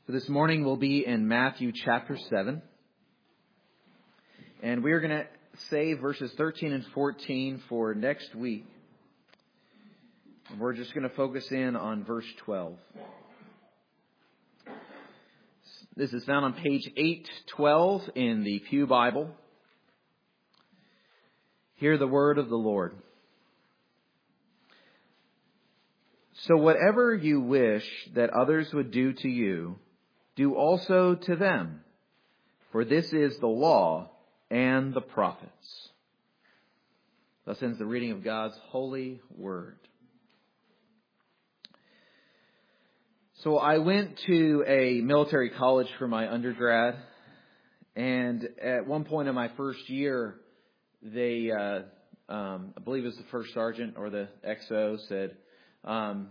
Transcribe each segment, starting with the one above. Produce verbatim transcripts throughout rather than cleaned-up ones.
So this morning we'll be in Matthew chapter seven. And we're going to save verses thirteen and fourteen for next week. And we're just going to focus in on verse twelve. This is found on page eight twelve in the Pew Bible. Hear the word of the Lord. So whatever you wish that others would do to you, do also to them, for this is the law and the prophets. Thus ends the reading of God's holy word. So I went to a military college for my undergrad, and at one point in my first year, they, uh, um, I believe it was the first sergeant or the X O, said, um,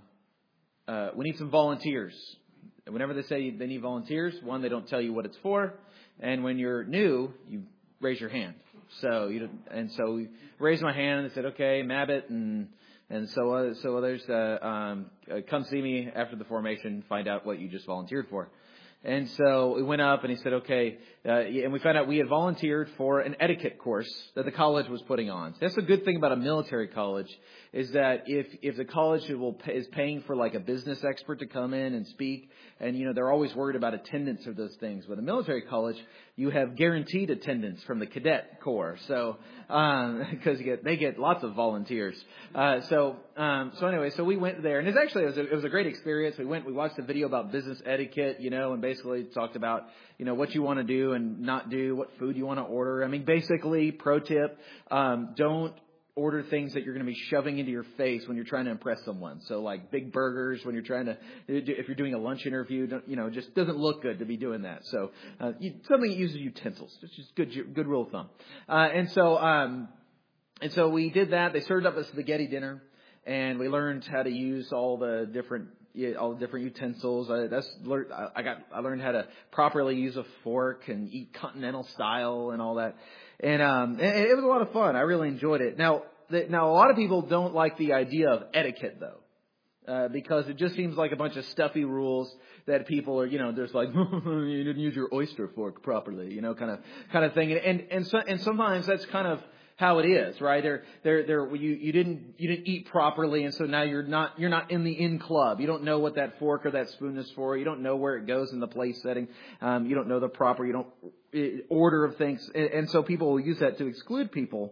uh, we need some volunteers. Whenever they say they need volunteers, one, they don't tell you what it's for. And when you're new, you raise your hand. So you and so we raised my hand and they said, okay, Mabit and and so uh, so others, uh, um, uh, come see me after the formation, find out what you just volunteered for. And so we went up and he said, okay, uh, and we found out we had volunteered for an etiquette course that the college was putting on. So that's a good thing about a military college, is that if, if the college will pay, is paying for like a business expert to come in and speak, and, you know, they're always worried about attendance of those things. With a military college, you have guaranteed attendance from the cadet corps. So, um, cause you get, they get lots of volunteers. Uh, so, um, so anyway, so we went there and it's actually, it was a, it was a great experience. We went, we watched a video about business etiquette, you know, and basically talked about, you know, what you want to do and not do, what food you want to order. I mean, basically, pro tip, um, don't order things that you're going to be shoving into your face when you're trying to impress someone. So like big burgers when you're trying to, if you're doing a lunch interview, don't, you know, just doesn't look good to be doing that. So uh, you, something that uses utensils. It's just good, good rule of thumb. Uh, and so, um, and so we did that. They served up a spaghetti dinner, and we learned how to use all the different all the different utensils. I, that's I got I learned how to properly use a fork and eat continental style and all that. And um, and it was a lot of fun. I really enjoyed it. Now, the, now a lot of people don't like the idea of etiquette though, uh, because it just seems like a bunch of stuffy rules that people are, you know, there's like you didn't use your oyster fork properly, you know, kind of kind of thing. And and and, so, and sometimes that's kind of how it is, right? They're, they're, they're, you, you didn't, you didn't eat properly, and so now you're not, you're not in the in club. You don't know what that fork or that spoon is for. You don't know where it goes in the place setting. Um, you don't know the proper, you don't order of things, and, and so people will use that to exclude people.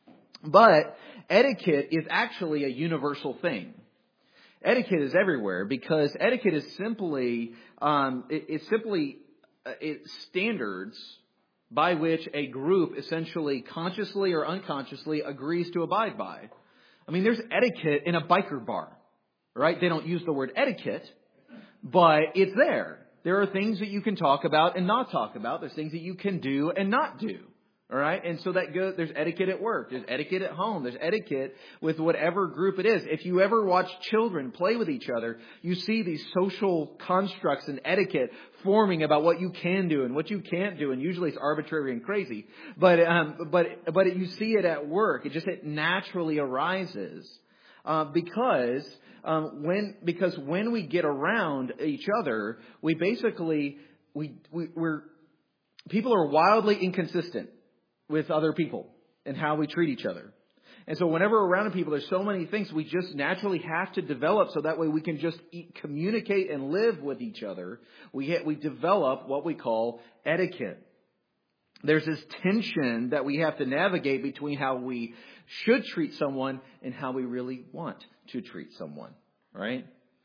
But etiquette is actually a universal thing. Etiquette is everywhere because etiquette is simply, um, it, it's simply, uh, it's standards by which a group essentially consciously or unconsciously agrees to abide by. I mean, there's etiquette in a biker bar, right? They don't use the word etiquette, but it's there. There are things that you can talk about and not talk about. There's things that you can do and not do. All right. And so that goes, there's etiquette at work. There's etiquette at home. There's etiquette with whatever group it is. If you ever watch children play with each other, you see these social constructs and etiquette forming about what you can do and what you can't do. And usually it's arbitrary and crazy. But, um, but, but you see it at work. It just, it naturally arises, uh, because, um, when, because when we get around each other, we basically, we, we, we're, people are wildly inconsistent with other people and how we treat each other. And so whenever we're around people, there's so many things we just naturally have to develop so that way we can just eat, communicate and live with each other. We ha- we develop what we call etiquette. There's this tension that we have to navigate between how we should treat someone and how we really want to treat someone, right?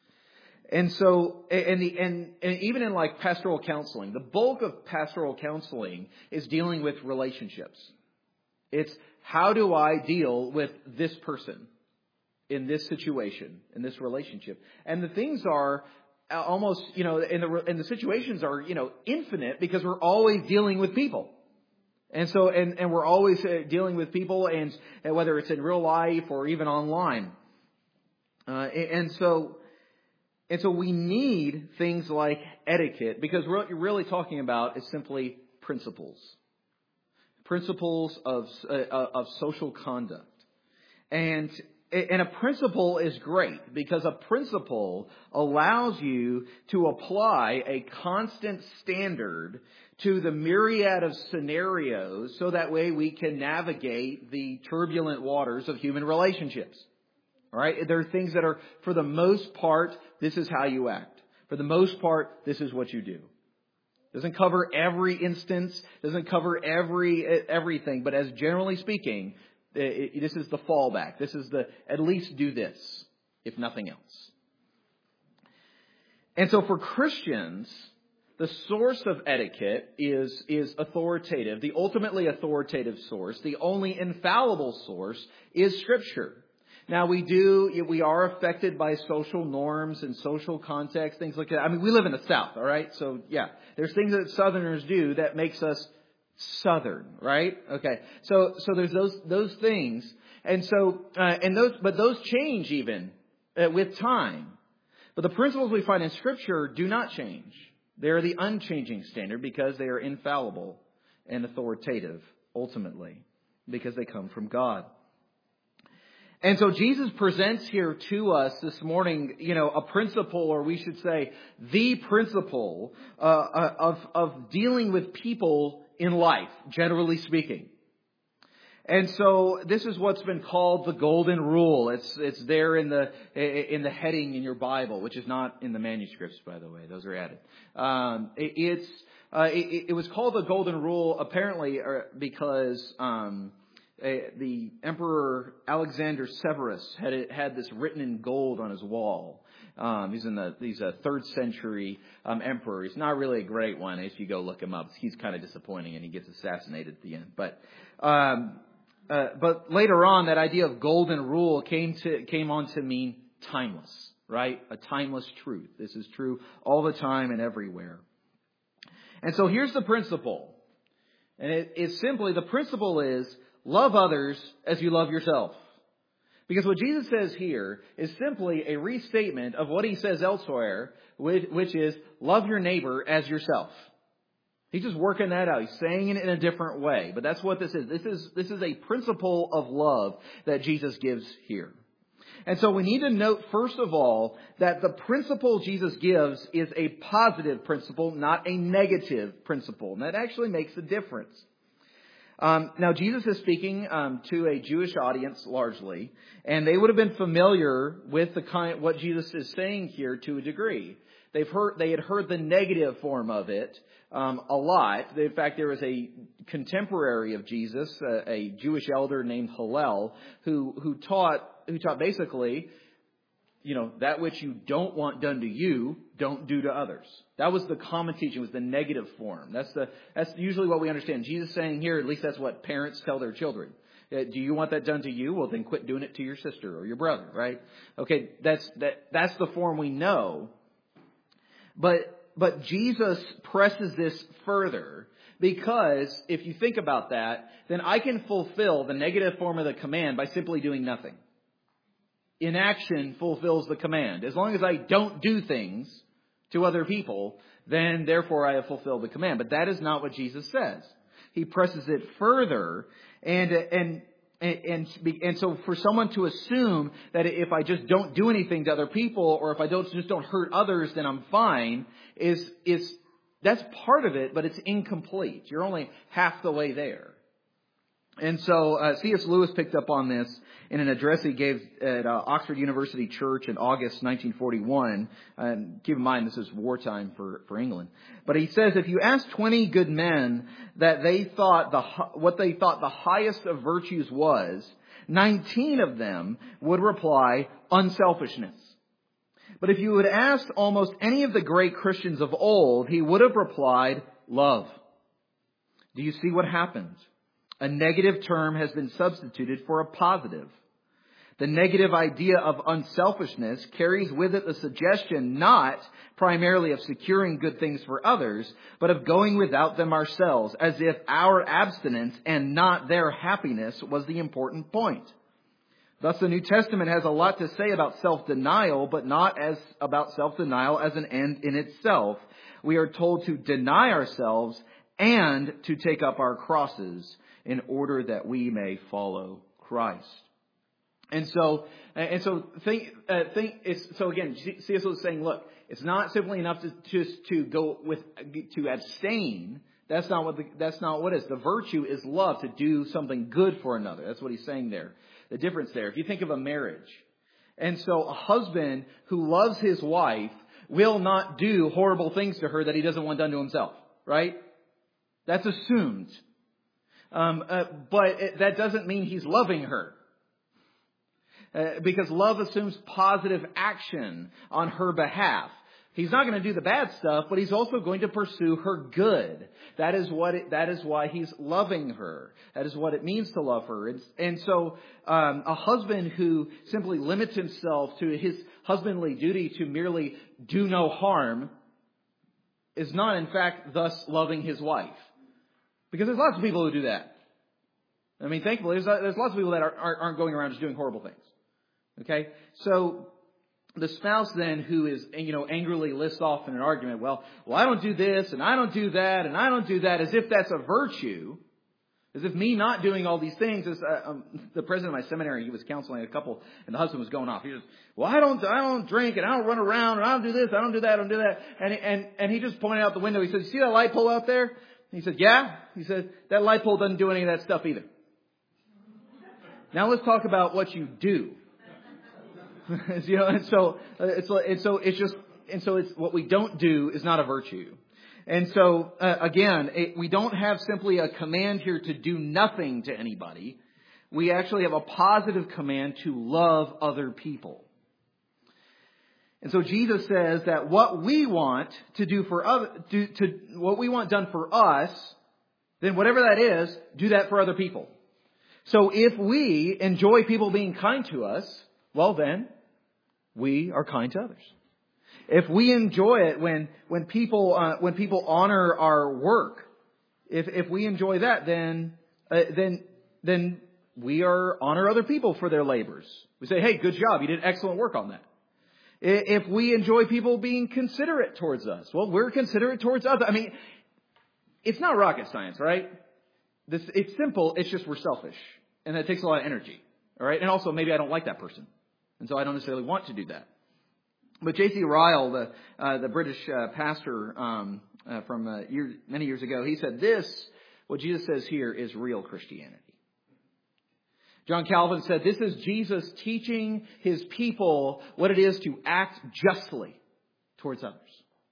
And so, and the, and, and even in like pastoral counseling, the bulk of pastoral counseling is dealing with relationships. It's how do I deal with this person in this situation, in this relationship? And the things are almost, you know, and the, and the situations are, you know, infinite because we're always dealing with people. And so, and, and we're always dealing with people, and, and whether it's in real life or even online. Uh, and, and so, And so we need things like etiquette, because what you're really talking about is simply principles. Principles of uh, of social conduct. And and a principle is great because a principle allows you to apply a constant standard to the myriad of scenarios so that way we can navigate the turbulent waters of human relationships. All right? There are things that are, for the most part, this is how you act. For the most part, this is what you do. Doesn't cover every instance, doesn't cover every everything, but as generally speaking, it, it, this is the fallback. This is the, at least do this, if nothing else. And so for Christians, the source of etiquette is, is authoritative. The ultimately authoritative source, the only infallible source, is Scripture. Now we do, we are affected by social norms and social context, things like that. I mean, we live in the South, all right? So yeah, there's things that Southerners do that makes us Southern, right? Okay. So, so there's those, those things. And so, uh, and those, but those change even uh, with time. But the principles we find in Scripture do not change. They're the unchanging standard because they are infallible and authoritative ultimately because they come from God. And so Jesus presents here to us this morning, you know, a principle, or we should say the principle uh, of, of dealing with people in life, generally speaking. And so this is what's been called the golden rule. It's it's there in the in the heading in your Bible, which is not in the manuscripts, by the way. Those are added. Um, it, it's uh, it, it was called the golden rule apparently because um, the Emperor Alexander Severus had it, had this written in gold on his wall. Um, he's in the he's a third century um, emperor. He's not really a great one. If you go look him up, he's kind of disappointing, and he gets assassinated at the end. But um, uh, but later on, that idea of golden rule came to came on to mean timeless, right? A timeless truth. This is true all the time and everywhere. And so here's the principle, and it, it's simply the principle is love others as you love yourself. Because what Jesus says here is simply a restatement of what he says elsewhere, which is love your neighbor as yourself. He's just working that out. He's saying it in a different way. But that's what this is. This is, this is a principle of love that Jesus gives here. And so we need to note, first of all, that the principle Jesus gives is a positive principle, not a negative principle. And that actually makes a difference. Um, now, Jesus is speaking um, to a Jewish audience largely, and they would have been familiar with the kind what Jesus is saying here to a degree. They've heard they had heard the negative form of it um, a lot. In fact, there was a contemporary of Jesus, a, a Jewish elder named Hillel, who who taught who taught basically, you know, that which you don't want done to you, don't do to others. That was the common teaching, was the negative form. That's the that's usually what we understand. Jesus saying here, at least that's what parents tell their children. Uh, do you want that done to you? Well, then quit doing it to your sister or your brother, right? Okay, that's that that's the form we know. But but Jesus presses this further because if you think about that, then I can fulfill the negative form of the command by simply doing nothing. Inaction fulfills the command. As long as I don't do things to other people, then therefore I have fulfilled the command. But that is not what Jesus says. He presses it further, and and and and, and so for someone to assume that if I just don't do anything to other people, or if I don't just don't hurt others, then I'm fine, is is that's part of it, but it's incomplete. You're only half the way there. And so uh, C S Lewis picked up on this in an address he gave at uh, Oxford University Church in August nineteen forty-one. And keep in mind, this is wartime for, for England. But he says, if you ask twenty good men that they thought the what they thought the highest of virtues was, nineteen of them would reply unselfishness. But if you would ask almost any of the great Christians of old, he would have replied love. Do you see what happens? A negative term has been substituted for a positive. The negative idea of unselfishness carries with it the suggestion not primarily of securing good things for others, but of going without them ourselves, as if our abstinence and not their happiness was the important point. Thus, the New Testament has a lot to say about self-denial, but not as about self-denial as an end in itself. We are told to deny ourselves and to take up our crosses in order that we may follow Christ. And so, and so think, uh, think, it's, so again, C S Lewis is saying, look, it's not simply enough to just to go with, to abstain. That's not what the, that's not what it is. The virtue is love, to do something good for another. That's what he's saying there. The difference there. If you think of a marriage. And so a husband who loves his wife will not do horrible things to her that he doesn't want done to himself. Right? That's assumed. Um, uh, but it, that doesn't mean he's loving her. Uh, because love assumes positive action on her behalf. He's not going to do the bad stuff, but he's also going to pursue her good. That is what. It, that is why he's loving her. That is what it means to love her. It's, and so, um, a husband who simply limits himself to his husbandly duty to merely do no harm is not, in fact, thus loving his wife. Because there's lots of people who do that. I mean, thankfully, there's, there's lots of people that are, aren't going around just doing horrible things. Okay, so the spouse then who is, you know, angrily lists off in an argument, well, well, I don't do this and I don't do that and I don't do that, as if that's a virtue, as if me not doing all these things is, uh, um, the president of my seminary, he was counseling a couple and the husband was going off. He was, well, I don't, I don't drink and I don't run around and I don't do this, I don't do that, I don't do that. And, and, and he just pointed out the window. He said, you see that light pole out there? He said, yeah. He said, that light pole doesn't do any of that stuff either. Now let's talk about what you do. You know, and so it's and so it's just and so it's what we don't do is not a virtue. And so uh, again, it, we don't have simply a command here to do nothing to anybody. We actually have a positive command to love other people. And so Jesus says that what we want to do for other, do, to what we want done for us, then whatever that is, do that for other people. So if we enjoy people being kind to us, well then, we are kind to others. If we enjoy it when when people uh, when people honor our work, if if we enjoy that, then uh, then then we are honor other people for their labors. We say, "Hey, good job! You did excellent work on that." If we enjoy people being considerate towards us, well, we're considerate towards others. I mean, it's not rocket science, right? This it's simple. It's just we're selfish, and that takes a lot of energy. All right, and also maybe I don't like that person. And so I don't necessarily want to do that. But J C Ryle, the uh, the British uh, pastor um, uh, from uh, year, many years ago, he said this, what Jesus says here is real Christianity. John Calvin said this is Jesus teaching his people what it is to act justly towards others.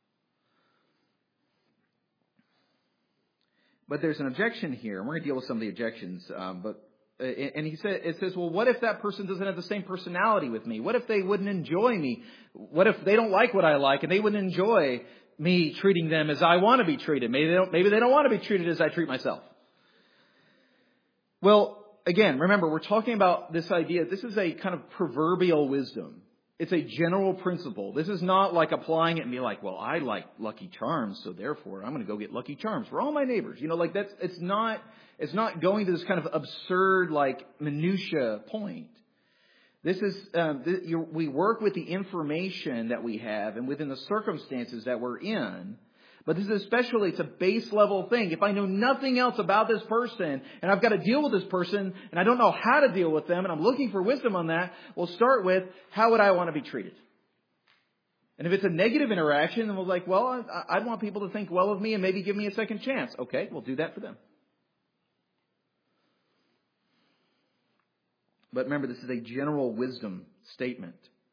But there's an objection here, and we're going to deal with some of the objections, um, but And he said, it says, well, what if that person doesn't have the same personality with me? What if they wouldn't enjoy me? What if they don't like what I like and they wouldn't enjoy me treating them as I want to be treated? Maybe they don't, maybe they don't want to be treated as I treat myself. Well, again, remember, we're talking about this idea. This is a kind of proverbial wisdom. It's a general principle. This is not like applying it and be like, well, I like Lucky Charms, so therefore I'm going to go get Lucky Charms for all my neighbors. You know, like that's, it's not, it's not going to this kind of absurd, like, minutia point. This is, um, th- you, we work with the information that we have and within the circumstances that we're in. But this is especially, it's a base level thing. If I know nothing else about this person and I've got to deal with this person and I don't know how to deal with them and I'm looking for wisdom on that, we'll start with, how would I want to be treated? And if it's a negative interaction, then we're like, well, I, I'd want people to think well of me and maybe give me a second chance. Okay, we'll do that for them. But remember, this is a general wisdom statement.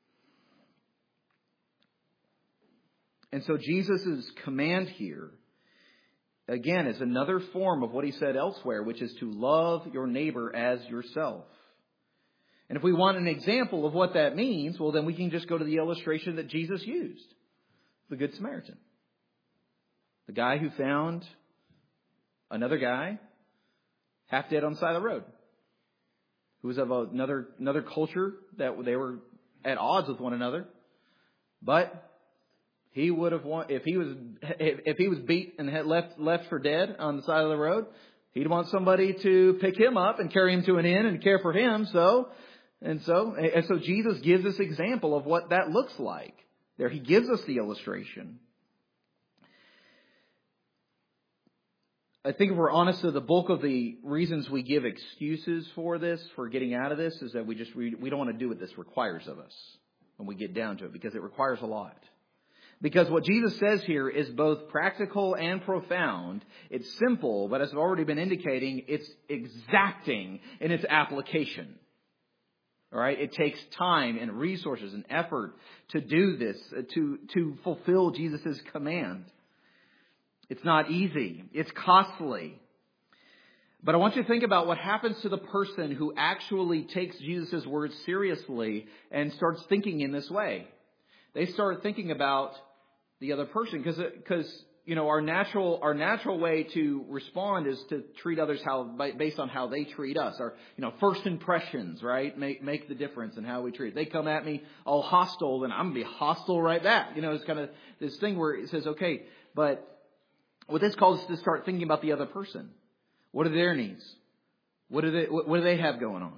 And so Jesus' command here, again, is another form of what he said elsewhere, which is to love your neighbor as yourself. And if we want an example of what that means, well, then we can just go to the illustration that Jesus used. The Good Samaritan. The guy who found another guy half dead on the side of the road. Who was of another, another culture that they were at odds with one another. But he would have won, if he was if, if he was beat and had left left for dead on the side of the road, he'd want somebody to pick him up and carry him to an inn and care for him. So and so and so Jesus gives this example of what that looks like. There, he gives us the illustration. I think if we're honest, the bulk of the reasons we give excuses for this, for getting out of this, is that we just we, we don't want to do what this requires of us when we get down to it, because it requires a lot. Because what Jesus says here is both practical and profound. It's simple, but as I've already been indicating, it's exacting in its application. All right, it takes time and resources and effort to do this, to to fulfill Jesus' command. It's not easy. It's costly. But I want you to think about what happens to the person who actually takes Jesus' words seriously and starts thinking in this way. They start thinking about the other person, because because you know our natural our natural way to respond is to treat others how based on how they treat us. Our you know first impressions, right, make make the difference in how we treat. If they come at me all hostile, then I'm gonna be hostile right back. You know, it's kind of this thing where it says, okay, but what this calls us to start thinking about the other person. What are their needs? What do they what, what do they have going on?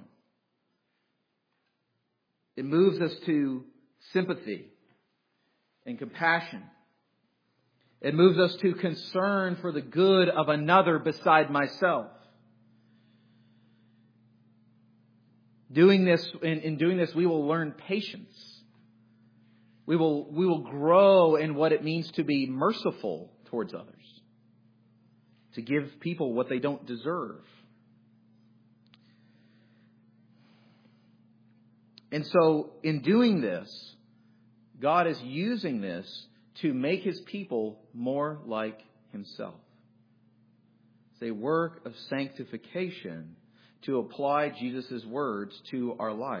It moves us to sympathy and compassion. It moves us to concern for the good of another beside myself. Doing this, in, in doing this, we will learn patience. We will, we will grow in what it means to be merciful towards others. To give people what they don't deserve. And so, in doing this, God is using this to make His people more like Himself. It's a work of sanctification to apply Jesus' words to our life.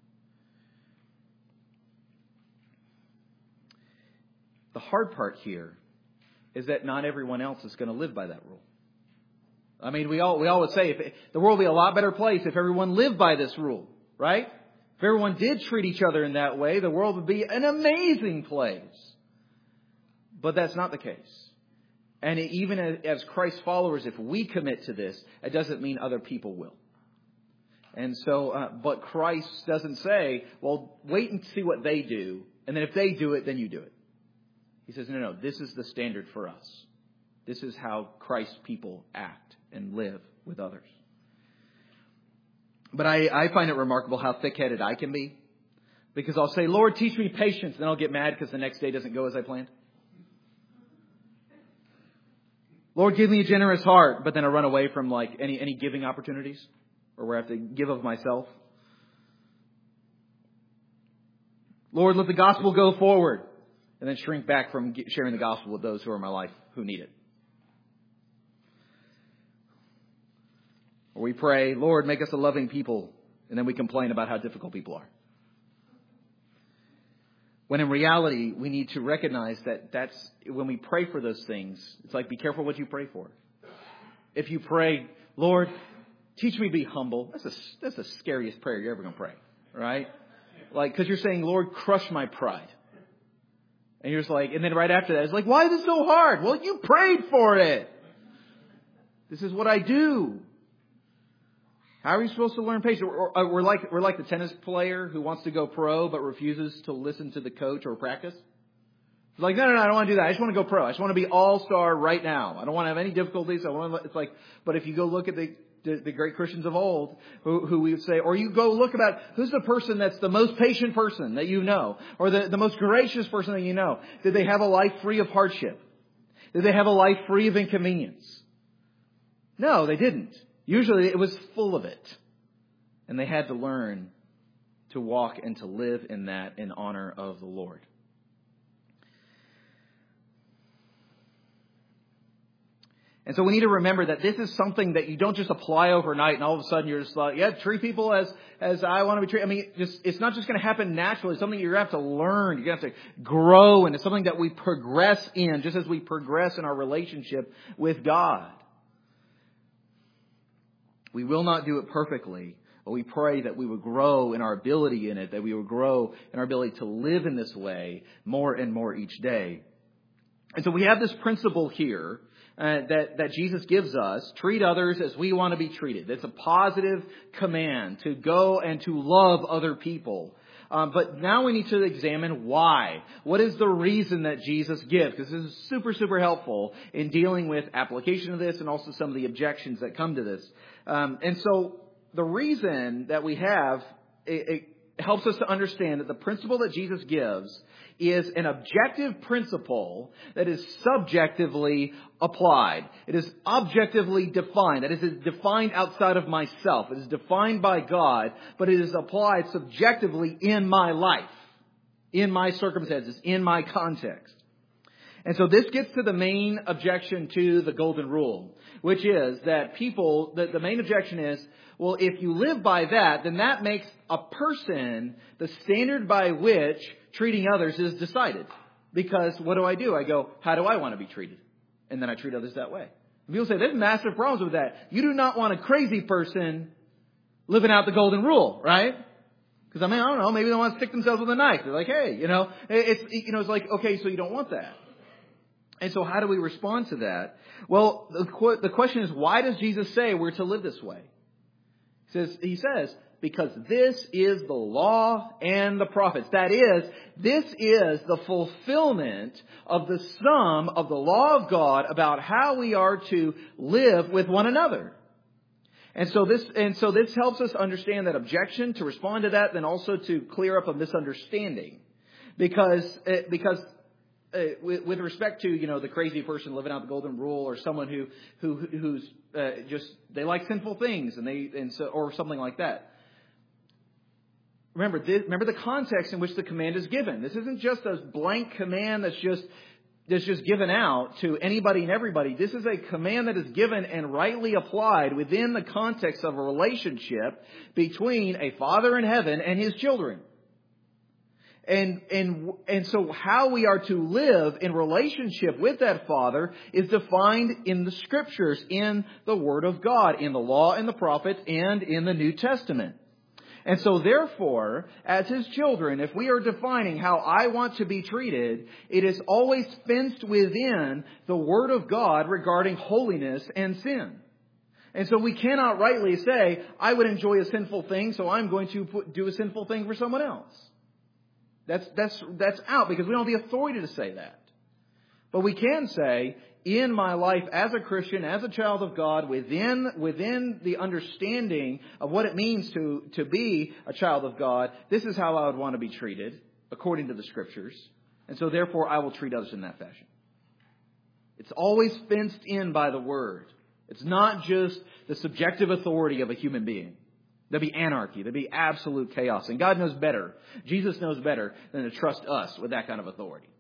The hard part here is that not everyone else is going to live by that rule. I mean, we all we all would say if it, the world would be a lot better place if everyone lived by this rule, right? If everyone did treat each other in that way, the world would be an amazing place. But that's not the case. And even as Christ followers, if we commit to this, it doesn't mean other people will. And so, uh, but Christ doesn't say, well, wait and see what they do. And then if they do it, then you do it. He says, no, no, this is the standard for us. This is how Christ's people act and live with others. But I, I find it remarkable how thick-headed I can be. Because I'll say, Lord, teach me patience. And then I'll get mad because the next day doesn't go as I planned. Lord, give me a generous heart. But then I run away from like any, any giving opportunities. Or where I have to give of myself. Lord, let the gospel go forward. And then shrink back from sharing the gospel with those who are in my life who need it. Or we pray, Lord, make us a loving people. And then we complain about how difficult people are. When in reality, we need to recognize that that's when we pray for those things. It's like, be careful what you pray for. If you pray, Lord, teach me to be humble. That's the that's the scariest prayer you're ever going to pray. Right? Like, because you're saying, Lord, crush my pride. And you're just like, and then right after that, it's like, why is it so hard? Well, you prayed for it. This is what I do. How are you supposed to learn patience? We're like, we're like the tennis player who wants to go pro but refuses to listen to the coach or practice. It's like, no, no, no, I don't want to do that. I just want to go pro. I just want to be all-star right now. I don't want to have any difficulties. I want to, it's like, but if you go look at the, the, the great Christians of old who, who we would say, or you go look about who's the person that's the most patient person that you know, or the, the most gracious person that you know. Did they have a life free of hardship? Did they have a life free of inconvenience? No, they didn't. Usually it was full of it. And they had to learn to walk and to live in that in honor of the Lord. And so we need to remember that this is something that you don't just apply overnight and all of a sudden you're just like, yeah, treat people as, as I want to be treated. I mean, just, it's not just going to happen naturally. It's something you're going to have to learn. You're going to have to grow. And it's something that we progress in just as we progress in our relationship with God. We will not do it perfectly, but we pray that we would grow in our ability in it, that we would grow in our ability to live in this way more and more each day. And so we have this principle here uh, that, that Jesus gives us, treat others as we want to be treated. It's a positive command to go and to love other people. Um, but now we need to examine why. What is the reason that Jesus gives? Because this is super, super helpful in dealing with application of this and also some of the objections that come to this. Um, and so the reason that we have, it, it helps us to understand that the principle that Jesus gives is an objective principle that is subjectively applied. It is objectively defined. That is, it is defined outside of myself. It is defined by God, but it is applied subjectively in my life, in my circumstances, in my context. And so this gets to the main objection to the golden rule, which is that people, the, the main objection is, well, if you live by that, then that makes a person the standard by which treating others is decided. Because what do I do? I go, how do I want to be treated? And then I treat others that way. And people say, there's massive problems with that. You do not want a crazy person living out the golden rule, right? Because I mean, I don't know, maybe they want to stick themselves with a knife. They're like, hey, you know, it's, you know, it's like, okay, so you don't want that. And so how do we respond to that? Well, the, the question is, why does Jesus say we're to live this way? He says, he says, because this is the law and the prophets. That is, this is the fulfillment of the sum of the law of God about how we are to live with one another. And so this, and so this helps us understand that objection, to respond to that, then also to clear up a misunderstanding. Because, because, Uh, with, with respect to, you know, the crazy person living out the golden rule, or someone who who who's uh, just they like sinful things and they and so or something like that. Remember, this, remember the context in which the command is given. This isn't just a blank command that's just that's just given out to anybody and everybody. This is a command that is given and rightly applied within the context of a relationship between a father in heaven and his children. And, and, and so how we are to live in relationship with that Father is defined in the Scriptures, in the Word of God, in the law and the prophets, and in the New Testament. And so therefore, as His children, if we are defining how I want to be treated, it is always fenced within the Word of God regarding holiness and sin. And so we cannot rightly say, I would enjoy a sinful thing, so I'm going to put, do a sinful thing for someone else. That's, that's, that's out, because we don't have the authority to say that. But we can say, in my life as a Christian, as a child of God, within, within the understanding of what it means to, to be a child of God, this is how I would want to be treated, according to the Scriptures. And so therefore I will treat others in that fashion. It's always fenced in by the Word. It's not just the subjective authority of a human being. There'll be anarchy. There'll be absolute chaos. And God knows better. Jesus knows better than to trust us with that kind of authority.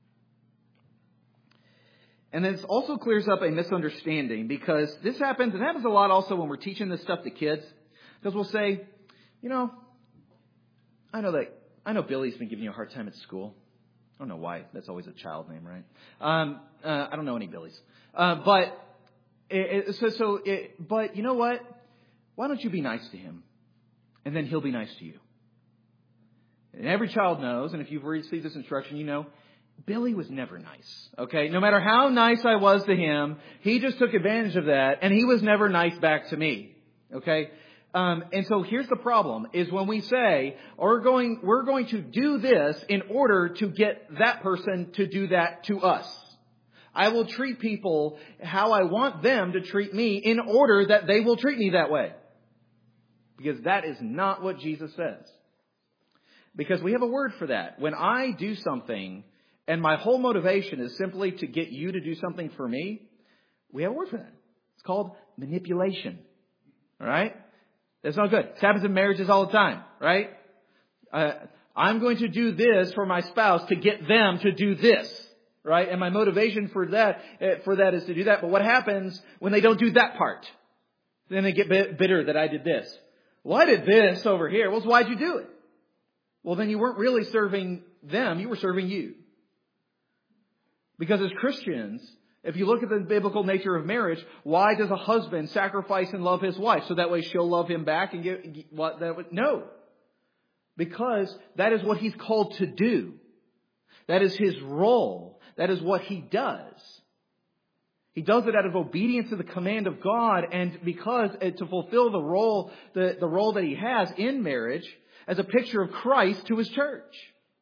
And this also clears up a misunderstanding, because this happens, and happens a lot also when we're teaching this stuff to kids. Because we'll say, you know, I know that, I know Billy's been giving you a hard time at school. I don't know why. That's always a child name, right? Um, uh, I don't know any Billys. Uh, but, it, it, so, so, it, but you know what? Why don't you be nice to him? And then he'll be nice to you. And every child knows, and if you've received this instruction, you know, Billy was never nice. Okay? No matter how nice I was to him, he just took advantage of that, and he was never nice back to me. Okay? Um, and so here's the problem, is when we say, we're going, we're going to do this in order to get that person to do that to us. I will treat people how I want them to treat me in order that they will treat me that way. Because that is not what Jesus says. Because we have a word for that. When I do something and my whole motivation is simply to get you to do something for me, we have a word for that. It's called manipulation. All right? That's not good. It happens in marriages all the time, right? Uh, I'm going to do this for my spouse to get them to do this, right? And my motivation for that, for that is to do that. But what happens when they don't do that part? Then they get bitter that I did this. Well, I did this over here. Well, so why'd you do it? Well, then you weren't really serving them. You were serving you. Because as Christians, if you look at the biblical nature of marriage, why does a husband sacrifice and love his wife? So that way she'll love him back and give what that would, no. Because that is what he's called to do. That is his role. That is what he does. He does it out of obedience to the command of God, and because uh, to fulfill the role, the, the role that he has in marriage. as a picture of Christ to His church.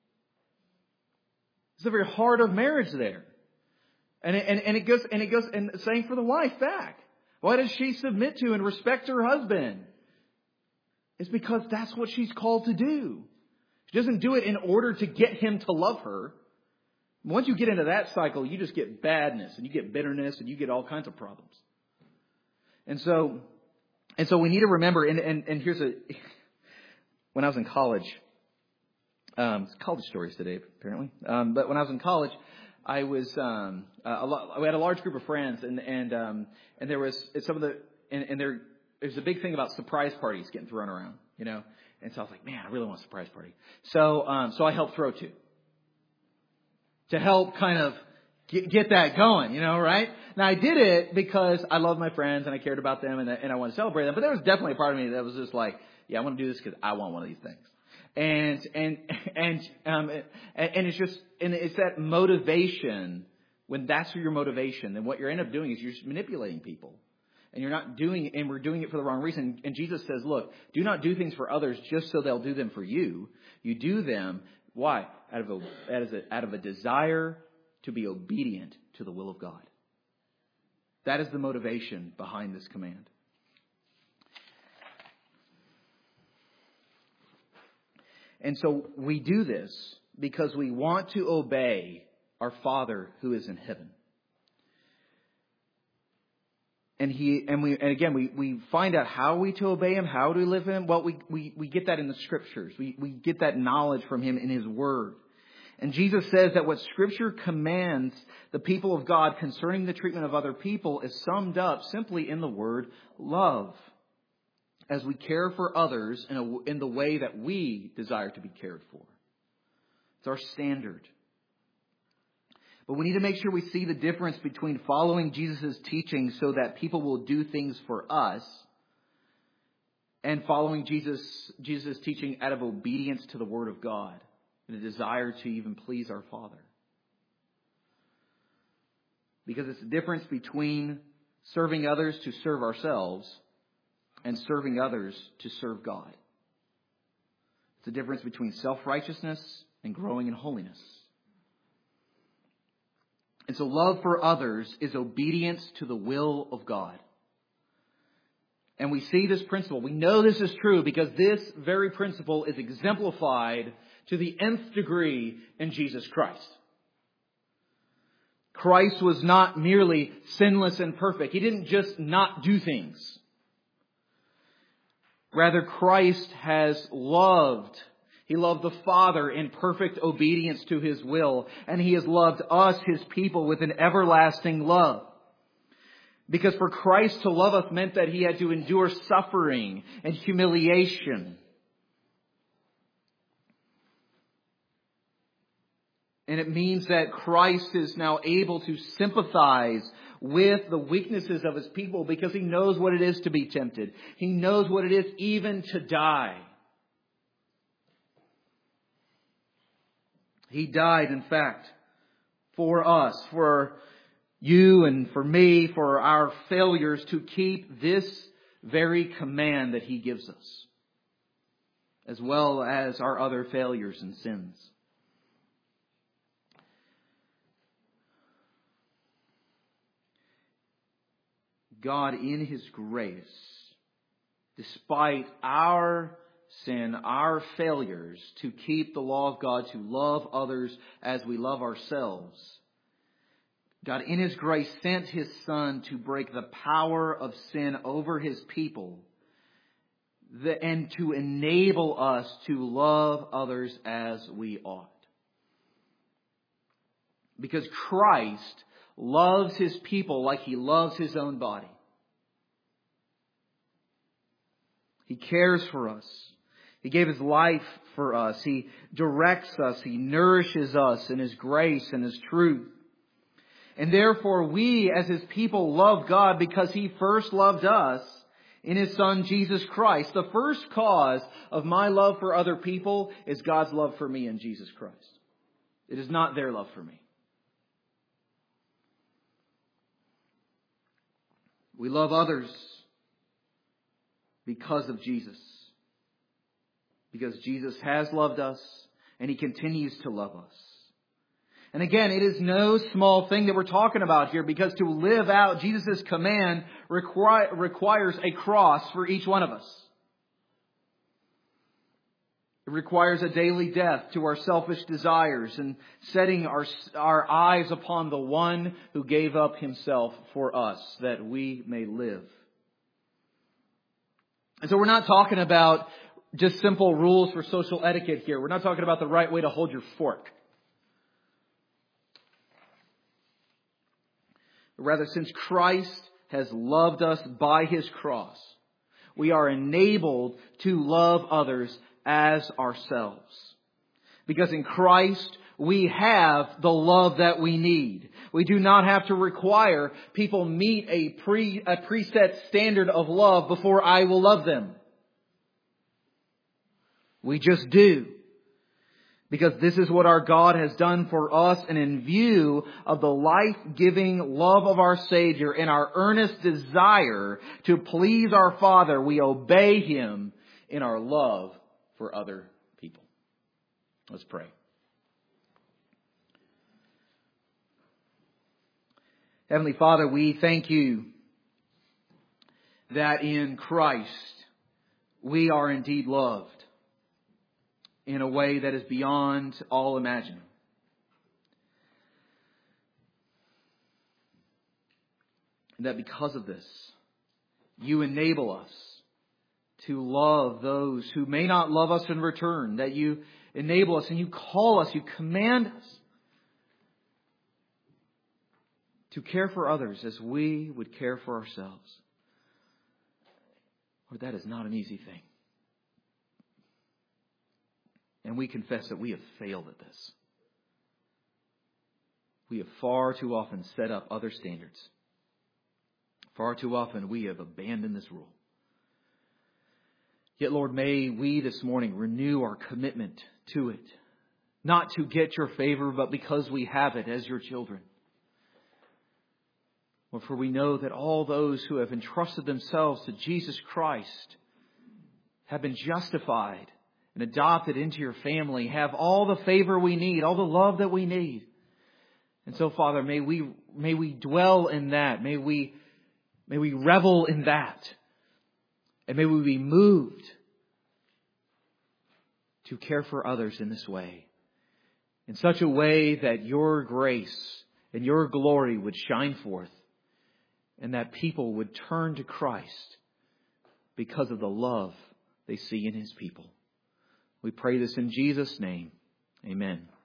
It's the very heart of marriage there. And it, and, and it goes, and it goes, and same for the wife back. Why does she submit to and respect her husband? It's because that's what she's called to do. She doesn't do it in order to get him to love her. Once you get into that cycle, you just get badness and you get bitterness and you get all kinds of problems. And so, and so we need to remember, and, and, and here's a, when I was in college, um, it's college stories today, apparently. Um, but when I was in college, I was, um, a lot, we had a large group of friends and, and, um, and there was some of the, and, and there, there's a big thing about surprise parties getting thrown around, you know? And so I was like, man, I really want a surprise party. So, um, so I helped throw two. To help kind of get, get that going, you know, right? Now I did it because I love my friends and I cared about them and, and I want to celebrate them. But there was definitely a part of me that was just like, yeah, I want to do this because I want one of these things. And, and, and, um, and, and it's just, and it's that motivation. When that's your motivation, then what you end up doing is you're just manipulating people. And you're not doing it, and we're doing it for the wrong reason. And Jesus says, look, do not do things for others just so they'll do them for you. You do them, why? Out of a, out of a, out of a desire to be obedient to the will of God. That is the motivation behind this command. And so we do this because we want to obey our Father who is in heaven. And he and we and again we, we find out how we to obey Him, how to live Him. Well, we, we, we get that in the Scriptures. We we get that knowledge from Him in His Word. And Jesus says that what Scripture commands the people of God concerning the treatment of other people is summed up simply in the word love. As we care for others in a, in the way that we desire to be cared for. It's our standard. But we need to make sure we see the difference between following Jesus' teaching so that people will do things for us and following Jesus, Jesus' teaching out of obedience to the Word of God and a desire to even please our Father. Because it's the difference between serving others to serve ourselves and serving others to serve God. It's the difference between self-righteousness and growing in holiness. And so love for others is obedience to the will of God. And we see this principle. We know this is true because this very principle is exemplified to the nth degree in Jesus Christ. Christ was not merely sinless and perfect. He didn't just not do things. Rather, Christ has loved. He loved the Father in perfect obedience to His will. And He has loved us, His people, with an everlasting love. Because for Christ to love us meant that He had to endure suffering and humiliation. And it means that Christ is now able to sympathize with the weaknesses of His people because He knows what it is to be tempted. He knows what it is even to die. He died, in fact, for us, for you and for me, for our failures to keep this very command that He gives us, as well as our other failures and sins. God, in His grace, despite our sin, our failures to keep the law of God, to love others as we love ourselves, God, in His grace, sent His Son to break the power of sin over His people and to enable us to love others as we ought. Because Christ loves His people like He loves His own body. He cares for us. He gave His life for us. He directs us. He nourishes us in His grace and His truth. And therefore we as His people love God because He first loved us in His Son Jesus Christ. The first cause of my love for other people is God's love for me in Jesus Christ. It is not their love for me. We love others because of Jesus. because Jesus has loved us and He continues to love us. And again, it is no small thing that we're talking about here, because to live out Jesus' command require, requires a cross for each one of us. It requires a daily death to our selfish desires and setting our, our eyes upon the one who gave up Himself for us that we may live. And so we're not talking about just simple rules for social etiquette here. We're not talking about the right way to hold your fork. Rather, since Christ has loved us by His cross, we are enabled to love others as ourselves. Because in Christ, we have the love that we need. We do not have to require people meet a pre a preset standard of love before I will love them. We just do. Because this is what our God has done for us, and in view of the life-giving love of our Savior and our earnest desire to please our Father, we obey Him in our love for other people. Let's pray. Heavenly Father, we thank You that in Christ we are indeed loved in a way that is beyond all imagining. And that because of this, You enable us to love those who may not love us in return. That You enable us and You call us, You command us to care for others as we would care for ourselves. Lord, that is not an easy thing. And we confess that we have failed at this. We have far too often set up other standards. Far too often we have abandoned this rule. Yet, Lord, may we this morning renew our commitment to it. Not to get Your favor, but because we have it as Your children. Lord, for we know that all those who have entrusted themselves to Jesus Christ have been justified and adopted into Your family, have all the favor we need, all the love that we need. And so, Father, may we may we dwell in that. May we may we revel in that. And may we be moved to care for others in this way. In such a way that Your grace and Your glory would shine forth. And that people would turn to Christ because of the love they see in His people. We pray this in Jesus' name. Amen.